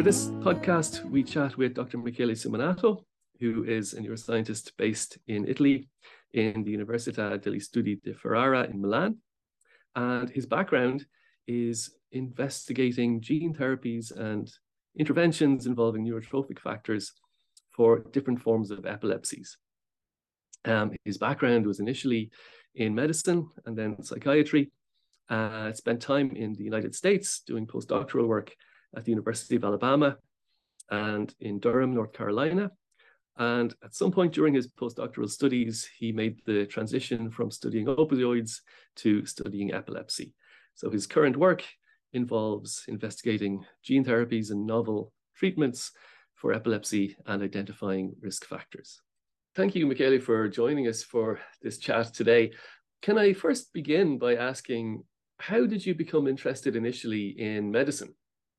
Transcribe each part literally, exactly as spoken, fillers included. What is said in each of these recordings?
this podcast, we chat with Doctor Michele Simonato, who is a neuroscientist based in Italy in the Università degli Studi di Ferrara in Milan. And his background is investigating gene therapies and interventions involving neurotrophic factors for different forms of epilepsies. Um, his background was initially in medicine and then psychiatry. Uh, spent time in the United States doing postdoctoral work at the University of Alabama and in Durham, North Carolina. And at some point during his postdoctoral studies, he made the transition from studying opioids to studying epilepsy. So his current work involves investigating gene therapies and novel treatments for epilepsy and identifying risk factors. Thank you, Michele, for joining us for this chat today. Can I first begin by asking, how did you become interested initially in medicine?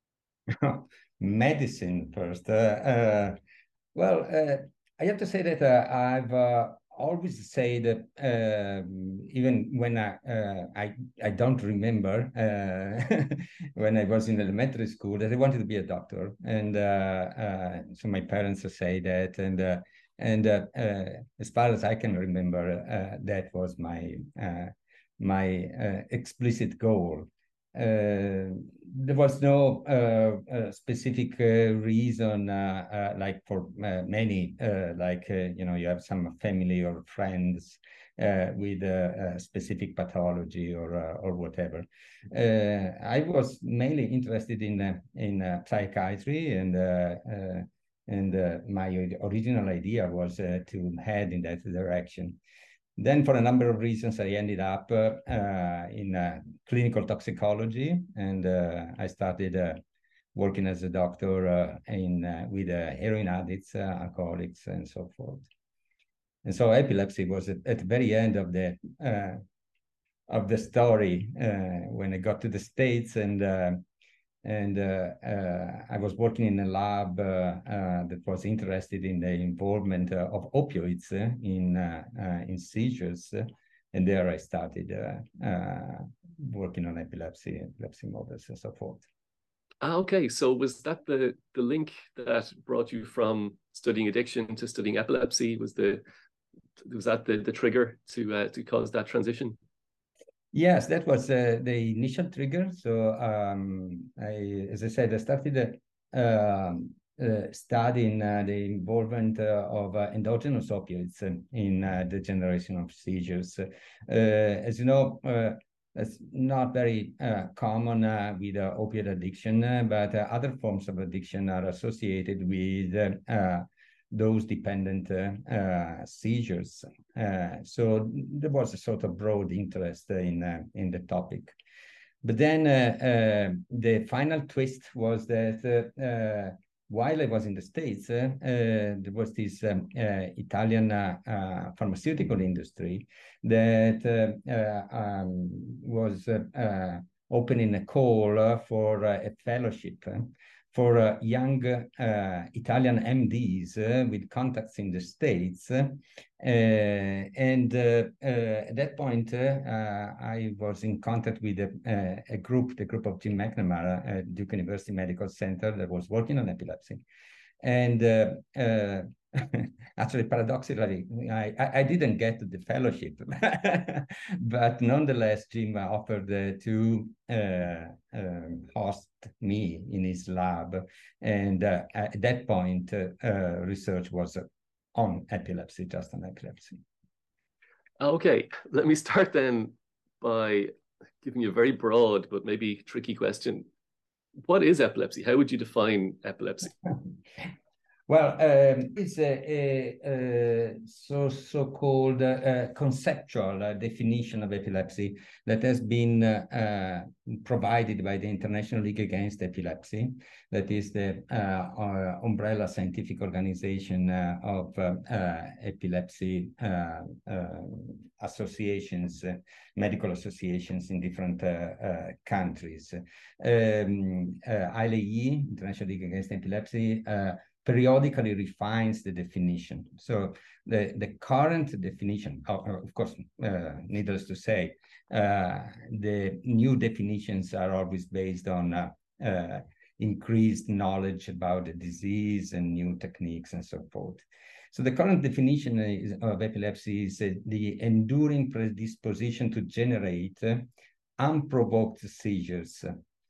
Medicine first. Uh, uh, well, uh, I have to say that uh, I've uh, always said that um, even when I, uh, I I don't remember uh, when I was in elementary school that I wanted to be a doctor, and uh, uh, so my parents say that, and uh, and uh, uh, as far as I can remember, uh, that was my uh, my uh, explicit goal. Uh, there was no uh, uh, specific uh, reason, uh, uh, like for uh, many, uh, like, uh, you know, you have some family or friends uh, with a, a specific pathology or uh, or whatever. Uh, I was mainly interested in uh, in uh, psychiatry, and uh, uh, and uh, my original idea was uh, to head in that direction. Then, for a number of reasons, I ended up uh, uh, in uh, clinical toxicology, and uh, I started uh, working as a doctor uh, in uh, with uh, heroin addicts, uh, alcoholics, and so forth. And so, epilepsy was at, at the very end of the uh, of the story uh, when I got to the States, and uh, and uh, uh, I was working in a lab uh, uh, that was interested in the involvement uh, of opioids uh, in uh, uh, in seizures, uh, and there I started uh, uh, working on epilepsy, epilepsy models, and so forth. Ah, okay, so was that the the link that brought you from studying addiction to studying epilepsy? Was the was that the the trigger to uh, to cause that transition? Yes, that was uh, the initial trigger. So, um, I, as I said, I started uh, um, uh, studying uh, the involvement uh, of uh, endogenous opioids in uh, the generation of seizures. Uh, as you know, uh, it's not very uh, common uh, with uh, opioid addiction, uh, but uh, other forms of addiction are associated with uh, those dependent uh, uh, seizures. Uh, so there was a sort of broad interest in uh, in the topic. But then uh, uh, the final twist was that uh, uh, while I was in the States, uh, uh, there was this um, uh, Italian uh, uh, pharmaceutical industry that uh, uh, um, was uh, uh, opening a call uh, for uh, a fellowship uh, for uh, young uh, Italian M Ds uh, with contacts in the States. Uh, and uh, uh, at that point, uh, I was in contact with a, a group, the group of Jim McNamara at Duke University Medical Center that was working on epilepsy. And uh, uh, actually, paradoxically, I, I didn't get the fellowship, but nonetheless, Jim offered uh, to uh, um, host me in his lab. And uh, at that point, uh, uh, research was on epilepsy, just on epilepsy. Okay, let me start then by giving you a very broad but maybe tricky question. What is epilepsy? How would you define epilepsy? Well, um, it's a, a, a so so-called uh, conceptual uh, definition of epilepsy that has been uh, uh, provided by the International League Against Epilepsy. That is the uh, uh, umbrella scientific organization uh, of uh, uh, epilepsy uh, uh, associations, uh, medical associations in different uh, uh, countries. Um, uh, I L A E, International League Against Epilepsy, uh, periodically refines the definition. So the, the current definition, of, of course, uh, needless to say, uh, the new definitions are always based on uh, uh, increased knowledge about the disease and new techniques and so forth. So the current definition is, of epilepsy is uh, the enduring predisposition to generate uh, unprovoked seizures.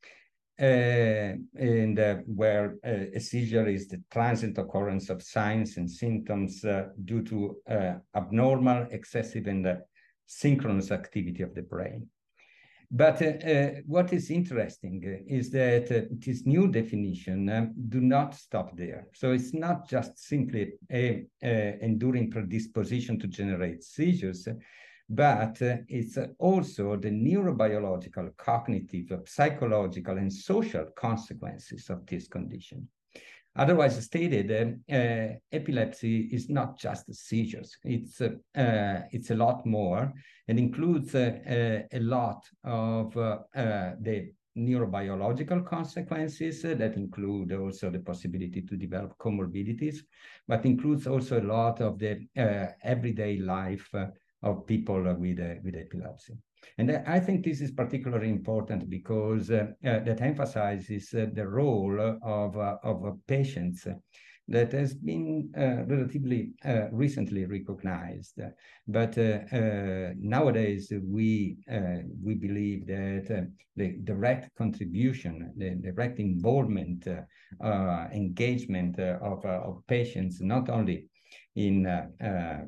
Uh, and uh, where uh, a seizure is the transient occurrence of signs and symptoms uh, due to uh, abnormal, excessive, and uh, synchronous activity of the brain. But uh, uh, what is interesting is that uh, this new definition um, do not stop there. So it's not just simply a, a enduring predisposition to generate seizures, but uh, it's uh, also the neurobiological, cognitive, psychological, and social consequences of this condition. Otherwise stated, uh, uh, epilepsy is not just seizures. It's, uh, uh, it's a lot more and includes uh, uh, a lot of uh, uh, the neurobiological consequences uh, that include also the possibility to develop comorbidities, but includes also a lot of the uh, everyday life uh, of people with, uh, with epilepsy. And I think this is particularly important because uh, uh, that emphasizes uh, the role of, uh, of uh, patients that has been uh, relatively uh, recently recognized. But uh, uh, nowadays, we, uh, we believe that uh, the direct contribution, the direct involvement, uh, uh, engagement uh, of, uh, of patients, not only in uh, uh,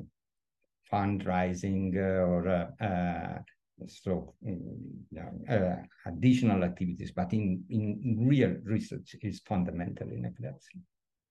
fundraising uh, or uh, uh, so uh, additional activities, but in, in real research is fundamental in epilepsy.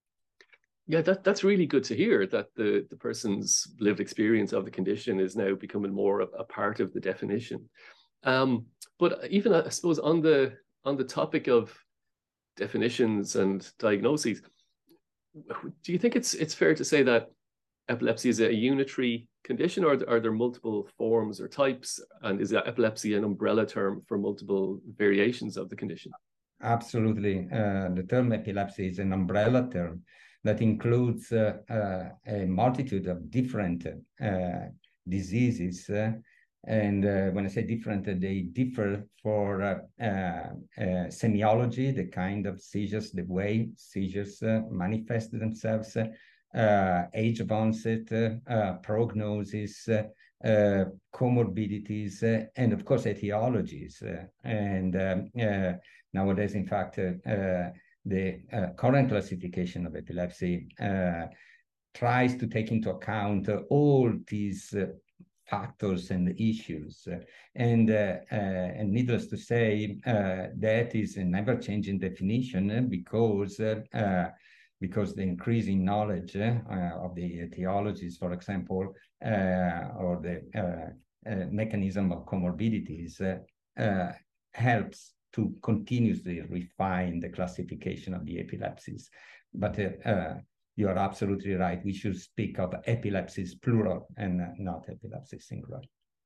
Yeah, that, that's really good to hear that the, the person's lived experience of the condition is now becoming more a, a part of the definition. Um, but even, I suppose, on the, on the topic of definitions and diagnoses, do you think it's, it's fair to say that epilepsy is a unitary condition, or are there multiple forms or types? And is epilepsy an umbrella term for multiple variations of the condition? Absolutely. Uh, the term epilepsy is an umbrella term that includes uh, uh, a multitude of different uh, diseases. Uh, and uh, when I say different, uh, they differ for uh, uh, uh, semiology, the kind of seizures, the way seizures uh, manifest themselves, uh, Uh, age of onset, uh, uh, prognosis, uh, uh, comorbidities, uh, and of course etiologies. Uh, and um, uh, nowadays, in fact, uh, uh, the uh, current classification of epilepsy uh, tries to take into account uh, all these uh, factors and issues. Uh, and, uh, uh, and needless to say, uh, that is a never-changing definition uh, because uh, uh, because the increasing knowledge uh, of the etiologies, for example, uh, or the uh, uh, mechanism of comorbidities uh, uh, helps to continuously refine the classification of the epilepsies. But uh, uh, you are absolutely right. We should speak of epilepsies plural and uh, not epilepsy singular.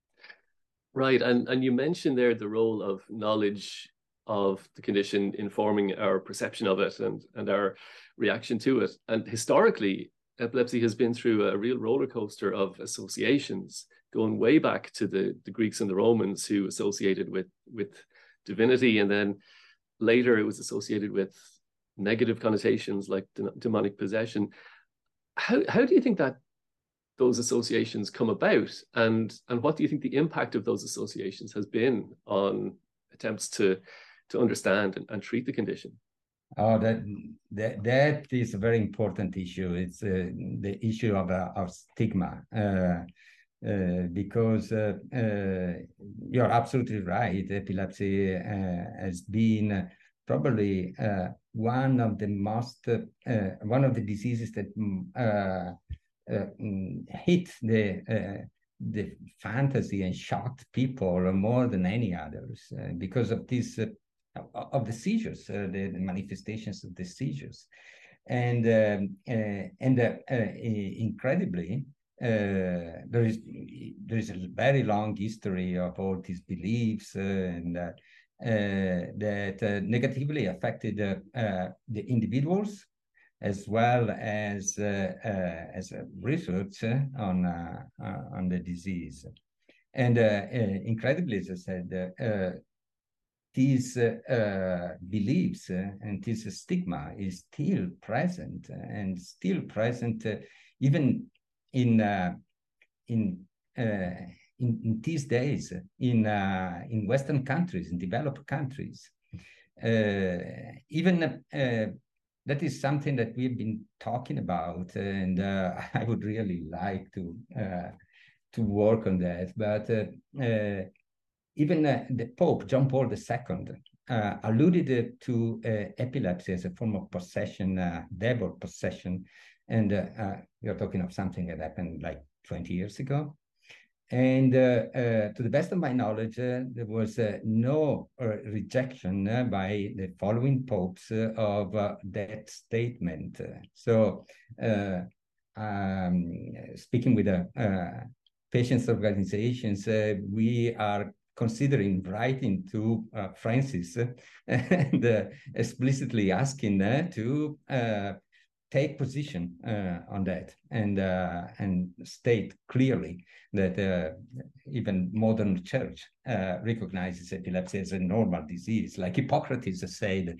Right, and, and you mentioned there the role of knowledge of the condition informing our perception of it and, and our reaction to it. And historically, epilepsy has been through a real roller coaster of associations, going way back to the, the Greeks and the Romans, who associated with, with divinity, and then later it was associated with negative connotations like de demonic possession. How, how do you think that those associations come about, and, and what do you think the impact of those associations has been on attempts to to understand and, and treat the condition? Oh, that that that is a very important issue. It's uh, the issue of uh, of stigma, uh, uh, because uh, uh, you're absolutely right. Epilepsy uh, has been probably uh, one of the most uh, one of the diseases that uh, uh, hit the uh, the fantasy and shocked people more than any others uh, because of this. Uh, of the seizures, uh, the, the manifestations of the seizures. And, um, uh, and uh, uh, incredibly, uh, there is there is a very long history of all these beliefs uh, and uh, uh, that uh, negatively affected uh, uh, the individuals as well as uh, uh, as uh, research on uh, uh, on the disease. And uh, uh, incredibly, as I said, uh, these uh, uh, beliefs uh, and this stigma is still present and still present uh, even in uh, in, uh, in in these days in uh, in Western countries, in developed countries. Uh, even uh, that is something that we've been talking about, and uh, I would really like to uh, to work on that. But uh, uh, even uh, the Pope, John Paul the Second, uh, alluded to uh, epilepsy as a form of possession, uh, devil possession. And uh, uh, you're talking of something that happened like twenty years ago. And uh, uh, to the best of my knowledge, uh, there was uh, no uh, rejection uh, by the following popes uh, of uh, that statement. So uh, um, speaking with the uh, patients organizations, uh, we are considering writing to uh, Francis and uh, explicitly asking uh, to uh, take position uh, on that and uh, and state clearly that uh, even modern church uh, recognizes epilepsy as a normal disease, like Hippocrates said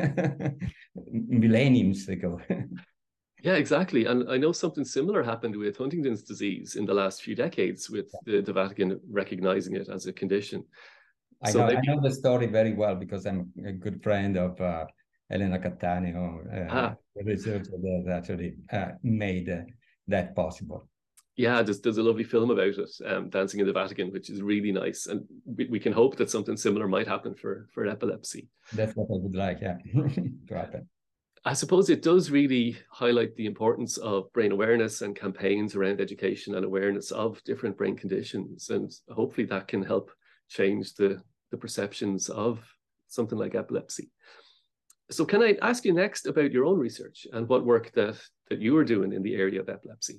millenniums ago. Yeah, exactly. And I know something similar happened with Huntington's disease in the last few decades, with the, the Vatican recognizing it as a condition. I so know maybe... I know the story very well because I'm a good friend of uh, Elena Cattaneo, uh, ah. the researcher that actually uh, made uh, that possible. Yeah, there's, there's a lovely film about it, um, Dancing in the Vatican, which is really nice. And we, we can hope that something similar might happen for, for epilepsy. That's what I would like, yeah, to happen. I suppose it does really highlight the importance of brain awareness and campaigns around education and awareness of different brain conditions. And hopefully that can help change the, the perceptions of something like epilepsy. So can I ask you next about your own research and what work that, that you are doing in the area of epilepsy?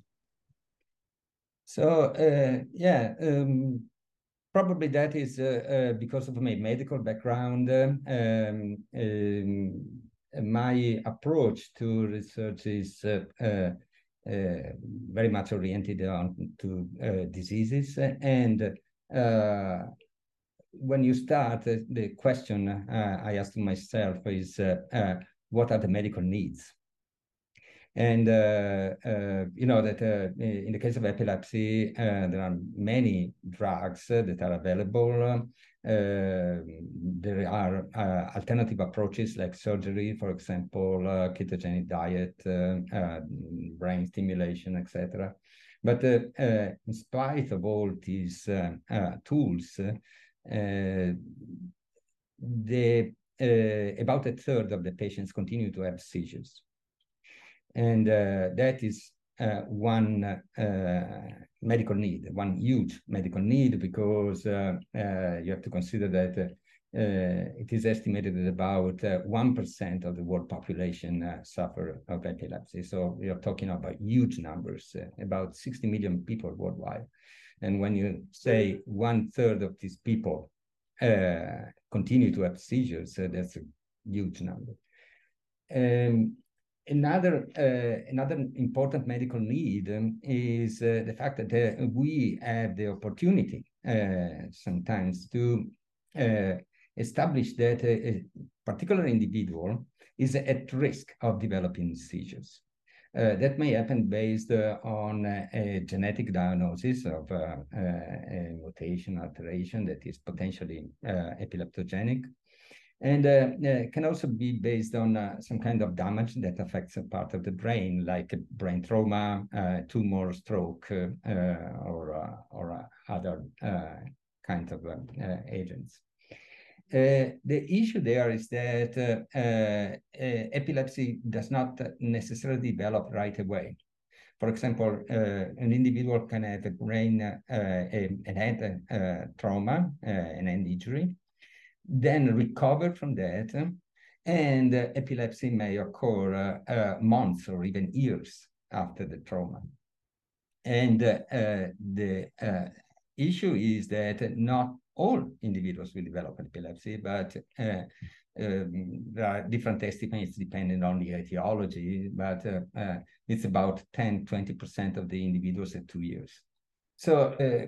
So, uh, yeah, um, probably that is uh, uh, because of my medical background. Um, um, my approach to research is uh, uh, uh, very much oriented on to uh, diseases. And uh, when you start, uh, the question uh, I ask myself is, uh, uh, what are the medical needs? And, uh, uh, you know, that uh, in the case of epilepsy, uh, there are many drugs uh, that are available. Uh, there are uh, alternative approaches like surgery, for example, uh, ketogenic diet, uh, uh, brain stimulation, et cetera. But uh, uh, in spite of all these uh, uh, tools, uh, the, uh, about a third of the patients continue to have seizures. And uh, that is uh, one uh, medical need, one huge medical need, because uh, uh, you have to consider that uh, it is estimated that about uh, one percent of the world population uh, suffer of epilepsy. So we are talking about huge numbers, uh, about sixty million people worldwide. And when you say one third of these people uh, continue to have seizures, uh, that's a huge number. Um, Another uh, another important medical need um, is uh, the fact that uh, we have the opportunity uh, sometimes to uh, establish that a, a particular individual is at risk of developing seizures. Uh, that may happen based uh, on uh, a genetic diagnosis of uh, uh, a mutation alteration that is potentially uh, epileptogenic. And uh, uh, can also be based on uh, some kind of damage that affects a part of the brain, like a brain trauma, uh, tumor, stroke, uh, uh, or, uh, or uh, other uh, kinds of uh, uh, agents. Uh, the issue there is that uh, uh, uh, epilepsy does not necessarily develop right away. For example, uh, an individual can have a brain, uh, a, an head uh, trauma, uh, an head injury, then recover from that, and uh, epilepsy may occur uh, uh, months or even years after the trauma. And uh, uh, the uh, issue is that not all individuals will develop epilepsy, but uh, um, there are different estimates depending on the etiology, but uh, uh, it's about ten, twenty percent of the individuals at two years. So uh,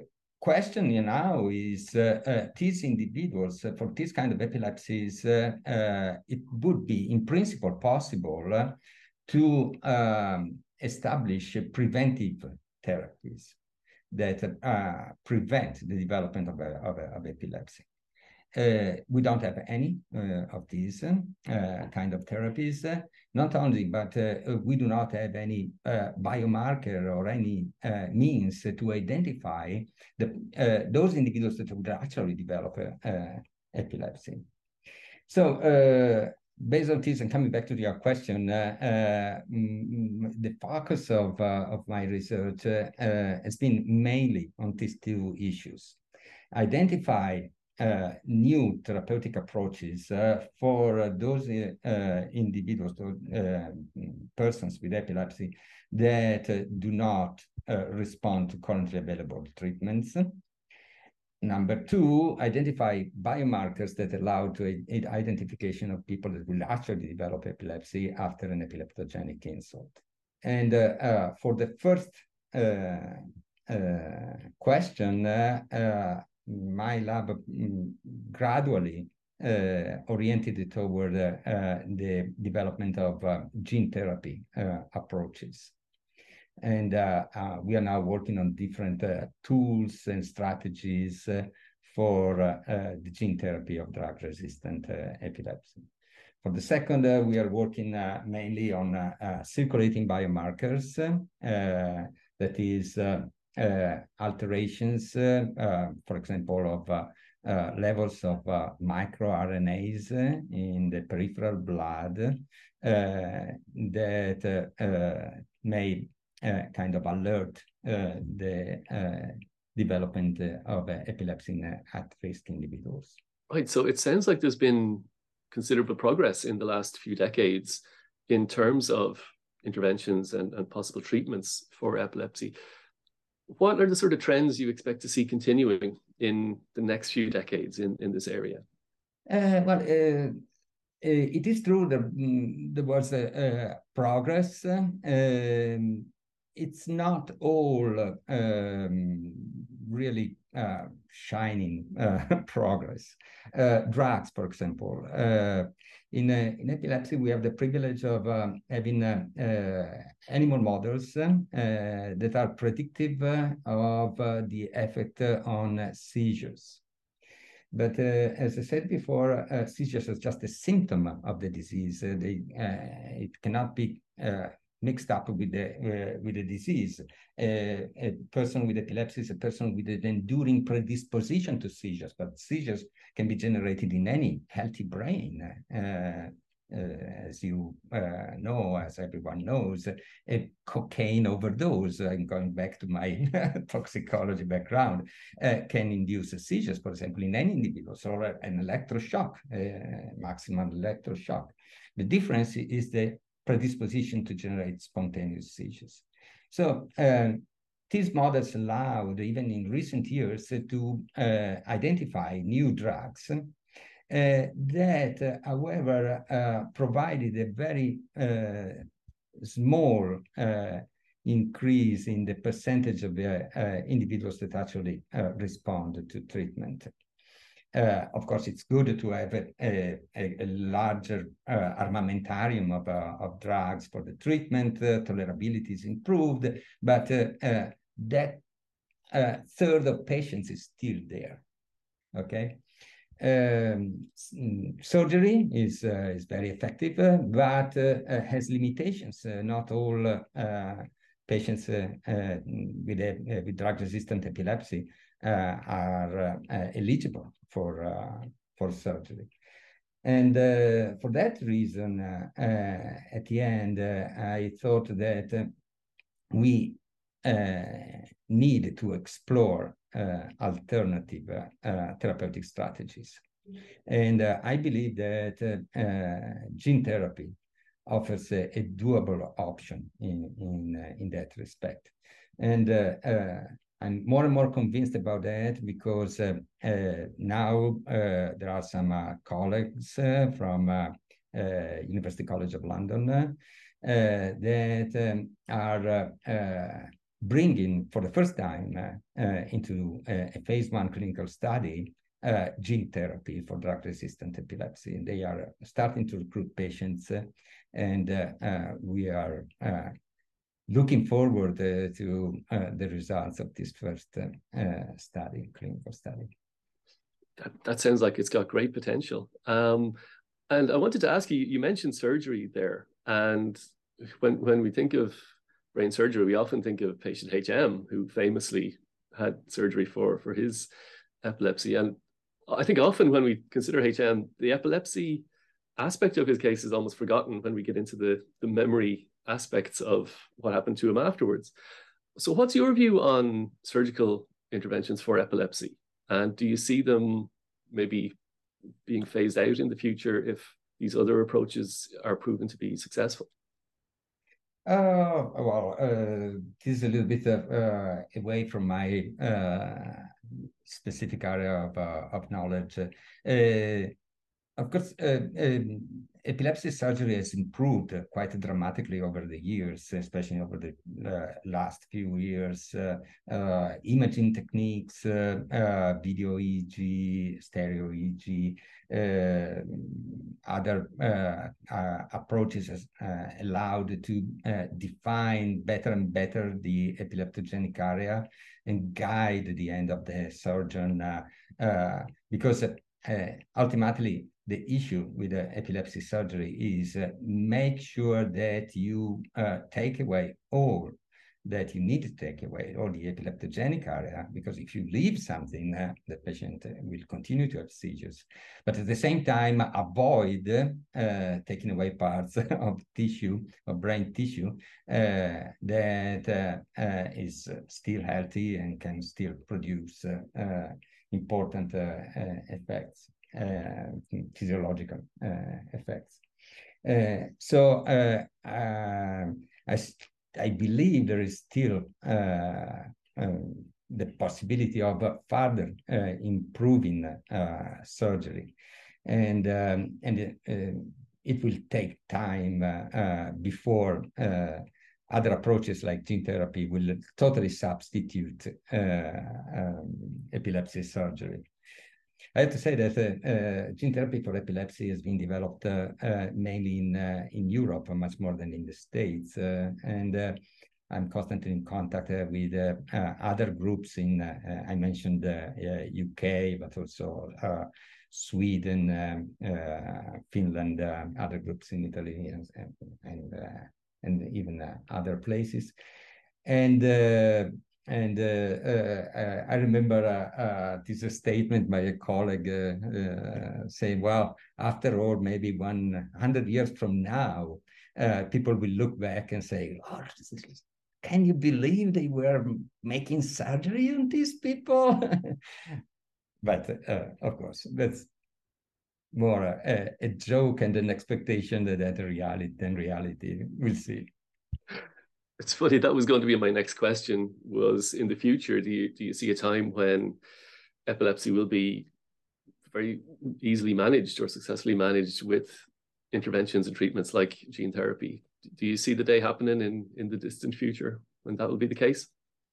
question you know is uh, uh, these individuals uh, for this kind of epilepsies, uh, uh, it would be in principle possible uh, to um, establish preventive therapies that uh, prevent the development of, a, of, a, of epilepsy. Uh, we don't have any uh, of these uh, kind of therapies. Uh, not only, but uh, we do not have any uh, biomarker or any uh, means to identify the, uh, those individuals that would actually develop uh, uh, epilepsy. So uh, based on this, and coming back to your question, uh, uh, mm, the focus of, uh, of my research uh, uh, has been mainly on these two issues. Identify Uh, new therapeutic approaches uh, for uh, those uh, individuals, those, uh, persons with epilepsy that uh, do not uh, respond to currently available treatments. Number two, identify biomarkers that allow to identification of people that will actually develop epilepsy after an epileptogenic insult. And uh, uh, for the first uh, uh, question, uh, uh, my lab um, gradually uh, oriented toward uh, uh, the development of uh, gene therapy uh, approaches. And uh, uh, we are now working on different uh, tools and strategies uh, for uh, uh, the gene therapy of drug-resistant uh, epilepsy. For the second, uh, we are working uh, mainly on uh, uh, circulating biomarkers, uh, that is, uh, Uh, alterations, uh, uh, for example, of uh, uh, levels of uh, microRNAs in the peripheral blood uh, that uh, uh, may uh, kind of alert uh, the uh, development of uh, epilepsy in uh, at-risk individuals. Right, so it sounds like there's been considerable progress in the last few decades in terms of interventions and, and possible treatments for epilepsy. What are the sort of trends you expect to see continuing in the next few decades in, in this area? Uh, well, uh, it is true that mm, there was a, a progress. Um, it's not all um, really uh, shining uh, progress. Uh, drugs, for example. Uh, in, uh, in epilepsy, we have the privilege of um, having uh, uh, animal models uh, that are predictive uh, of uh, the effect uh, on seizures. But uh, as I said before, uh, seizures is just a symptom of the disease. Uh, they, uh, it cannot be uh, mixed up with the uh, with the disease. Uh, a person with epilepsy is a person with an enduring predisposition to seizures, but seizures can be generated in any healthy brain. Uh, Uh, as you uh, know, as everyone knows, a cocaine overdose, I'm going back to my toxicology background, uh, can induce seizures, for example, in any individual, or an electroshock, uh, maximum electroshock. The difference is the predisposition to generate spontaneous seizures. So um, these models allowed, even in recent years, to uh, identify new drugs Uh, that, uh, however, uh, provided a very uh, small uh, increase in the percentage of the uh, individuals that actually uh, respond to treatment. Uh, of course, it's good to have a, a, a larger uh, armamentarium of, uh, of drugs for the treatment. Uh, tolerability is improved, but uh, uh, that uh, third of patients is still there, okay? Um, surgery is uh, is very effective, uh, but uh, uh, has limitations. Uh, not all uh, patients uh, uh, with a, uh, with drug-resistant epilepsy uh, are uh, eligible for uh, for surgery, and uh, for that reason, uh, uh, at the end, uh, I thought that uh, we uh, need to explore Uh, alternative uh, uh, therapeutic strategies. And uh, I believe that uh, uh, gene therapy offers a, a doable option in, in, uh, in that respect. And uh, uh, I'm more and more convinced about that because uh, uh, now uh, there are some uh, colleagues uh, from uh, uh, University College of London uh, that um, are uh, uh, bringing for the first time uh, uh, into a, a phase one clinical study uh, gene therapy for drug-resistant epilepsy. And they are starting to recruit patients, uh, and uh, uh, we are uh, looking forward uh, to uh, the results of this first uh, uh, study, clinical study. That, that sounds like it's got great potential. Um, and I wanted to ask you, you mentioned surgery there. And when, when we think of brain surgery, we often think of patient H M, who famously had surgery for, for his epilepsy. And I think often when we consider H M, the epilepsy aspect of his case is almost forgotten when we get into the, the memory aspects of what happened to him afterwards. So what's your view on surgical interventions for epilepsy? And do you see them maybe being phased out in the future if these other approaches are proven to be successful? Uh, well, uh, this is a little bit of, uh, away from my uh, specific area of, uh, of knowledge. Uh, of course, uh, um, epilepsy surgery has improved quite dramatically over the years, especially over the uh, last few years. Uh, uh, imaging techniques, uh, uh, video E E G, stereo E E G, uh, other uh, uh, approaches has uh, allowed to uh, define better and better the epileptogenic area and guide the end of the surgeon, uh, uh, because uh, ultimately the issue with the epilepsy surgery is uh, make sure that you uh, take away all that you need to take away, all the epileptogenic area, because if you leave something, uh, the patient uh, will continue to have seizures. But at the same time, avoid uh, taking away parts of tissue, of brain tissue, uh, that uh, uh, is still healthy and can still produce uh, uh, important uh, uh, effects. Uh, physiological uh, effects. Uh, so uh, uh, I, I believe there is still uh, um, the possibility of uh, further uh, improving uh, surgery, and um, and uh, it will take time uh, uh, before uh, other approaches like gene therapy will totally substitute uh, um, epilepsy surgery. I have to say that uh, uh, gene therapy for epilepsy has been developed uh, uh, mainly in uh, in Europe, much more than in the States, uh, and uh, I'm constantly in contact uh, with uh, uh, other groups in. Uh, I mentioned uh, uh, U K, but also uh, Sweden, um, uh, Finland, uh, other groups in Italy, and and, uh, and even uh, other places, and. Uh, And uh, uh, I remember uh, uh, this statement by a colleague uh, uh, saying, well, after all, maybe one hundred years from now, uh, people will look back and say, oh, can you believe they were making surgery on these people? But uh, of course, that's more a, a joke and an expectation that, that reality than reality. We'll see. It's funny, that was going to be my next question, was in the future, do you, do you see a time when epilepsy will be very easily managed or successfully managed with interventions and treatments like gene therapy? Do you see the day happening in, in the distant future when that will be the case?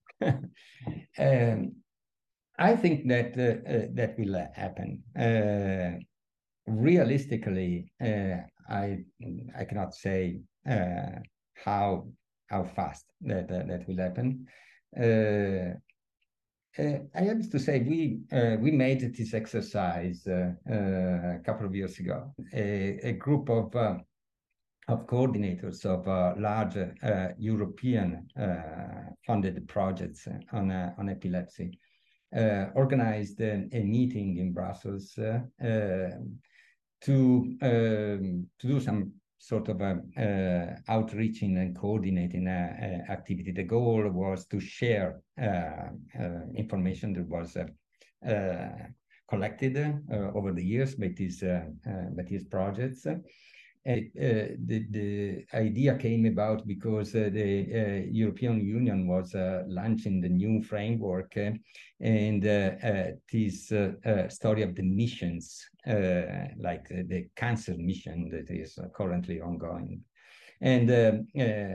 um, I think that uh, uh, that will uh, happen. Uh, realistically, uh, I I cannot say uh, how how fast that that, that will happen. Uh, uh, I have to say we uh, we made this exercise uh, uh, a couple of years ago. A, a group of uh, of coordinators of uh, large uh, European uh, funded projects on uh, on epilepsy uh, organized a, a meeting in Brussels uh, uh, to um, to do some sort of a, uh, outreaching and coordinating uh, uh, activity. The goal was to share uh, uh, information that was uh, uh, collected uh, over the years by these uh, uh, by these projects. And, uh, the, the idea came about because uh, the uh, European Union was uh, launching the new framework uh, and uh, uh, this uh, uh, story of the missions, uh, like uh, the cancer mission that is uh, currently ongoing. And uh, uh,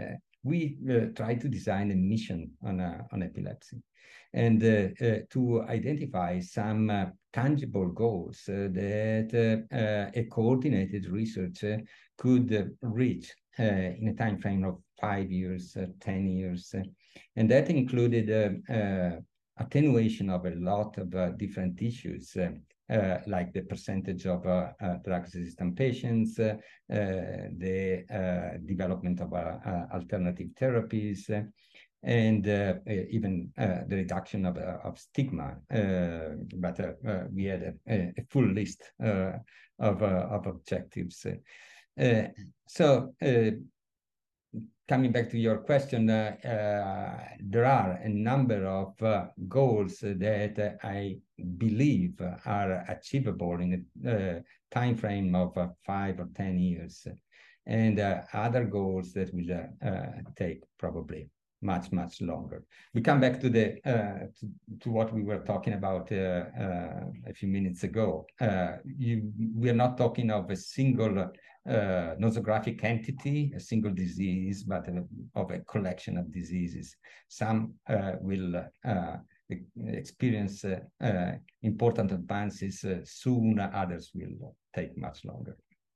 we uh, try to design a mission on, uh, on epilepsy and uh, uh, to identify some uh, tangible goals uh, that uh, uh, a coordinated research uh, could uh, reach uh, in a time frame of five years, uh, ten years. Uh, and that included uh, uh, attenuation of a lot of uh, different issues, uh, uh, like the percentage of uh, uh, drug-resistant patients, uh, uh, the uh, development of uh, uh, alternative therapies, uh, and uh, even uh, the reduction of, uh, of stigma. Uh, but uh, uh, we had a, a full list uh, of, uh, of objectives. Uh, so uh, coming back to your question, uh, uh, there are a number of uh, goals that I believe are achievable in a uh, time frame of uh, five or ten years, and uh, other goals that will uh, uh, take probably much, much longer. We come back to the uh, to, to what we were talking about uh, uh, a few minutes ago. Uh, you, we are not talking of a single uh, nosographic entity, a single disease, but uh, of a collection of diseases. Some uh, will uh, experience uh, uh, important advances uh, soon, others will take much longer.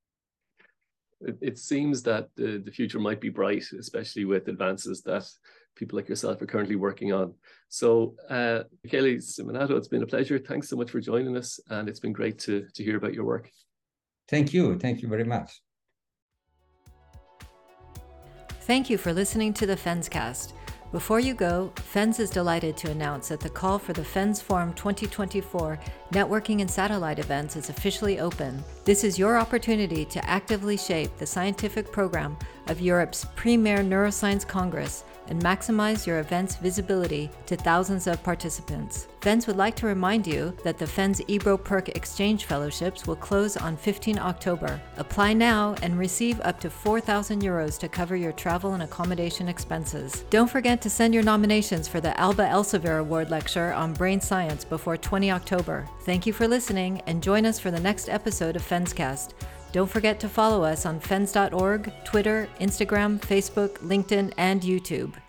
It seems that the, the future might be bright, especially with advances that people like yourself are currently working on. So, uh, Michele Simonato, it's been a pleasure. Thanks so much for joining us, and it's been great to, to hear about your work. Thank you. Thank you very much. Thank you for listening to the FENScast. Before you go, FENS is delighted to announce that the call for the FENS Forum twenty twenty-four Networking and Satellite events is officially open. This is your opportunity to actively shape the scientific program of Europe's premier neuroscience congress and maximize your event's visibility to thousands of participants. FENS would like to remind you that the FENS Ebro Perk Exchange Fellowships will close on the fifteenth of October. Apply now and receive up to four thousand euros to cover your travel and accommodation expenses. Don't forget to send your nominations for the Alba Elsevier Award Lecture on Brain Science before the twentieth of October. Thank you for listening, and join us for the next episode of FENScast. Don't forget to follow us on fens dot org, Twitter, Instagram, Facebook, LinkedIn, and YouTube.